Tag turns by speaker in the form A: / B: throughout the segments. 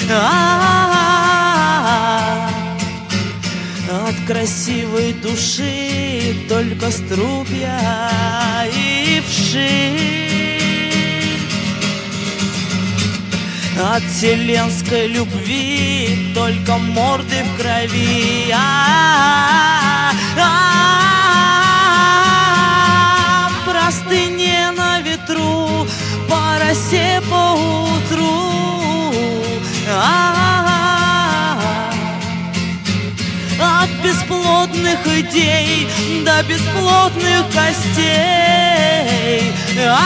A: От красивой души только струпья и вши. От вселенской любви только морды в крови. Простыни на ветру, по росе по утру. От бесплодных идей до бесплотных костей.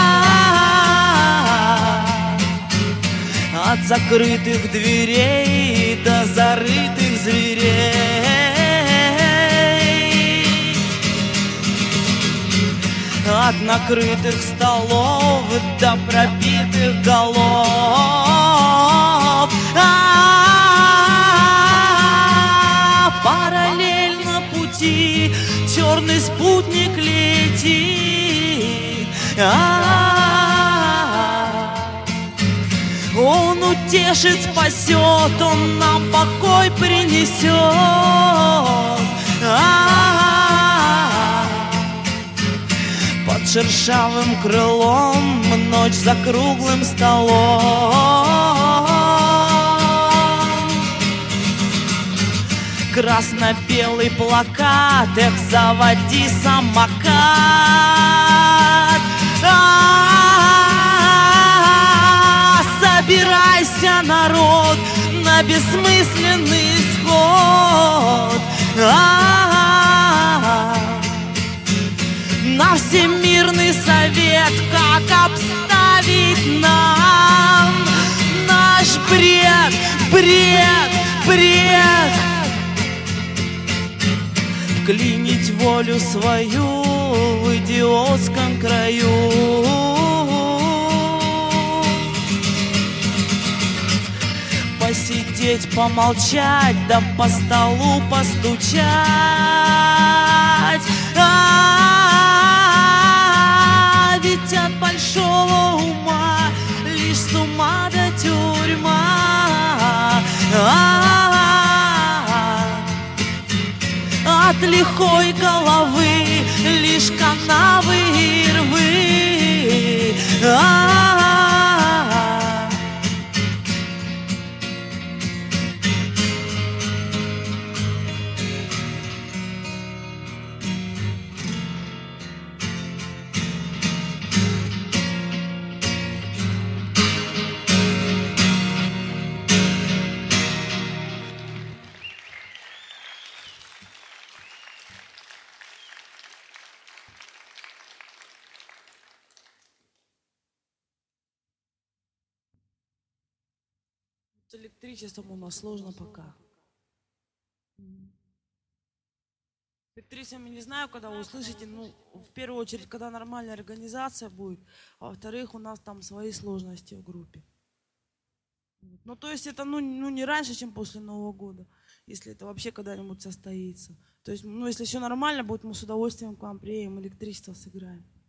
A: От закрытых дверей до зарытых зверей. От накрытых столов до пробитых голов. Параллельно пути черный спутник летит. Он утешит, спасет, он нам покой принесет. Под шершавым крылом ночь за круглым столом. Красно-белый плакат, эх, заводи самокат. Собирайся, народ, на бессмысленный исход. На всемирный совет, как обставить нам наш бред, бред, бред. Вклинить волю свою в идиотском краю. Посидеть, помолчать, да по столу постучать. Ведь от большого ума лишь с ума да тюрьма. От лихой головы лишь канавы и рвы. С электричеством у нас сложно пока. С электричеством я не знаю, когда вы услышите, ну, в первую очередь, когда нормальная организация будет, а во-вторых, у нас там свои сложности в группе. Ну, то есть это, ну, не раньше, чем после Нового года, если это вообще когда-нибудь состоится. То есть, ну, если все нормально будет, мы с удовольствием к вам приедем, электричество сыграем.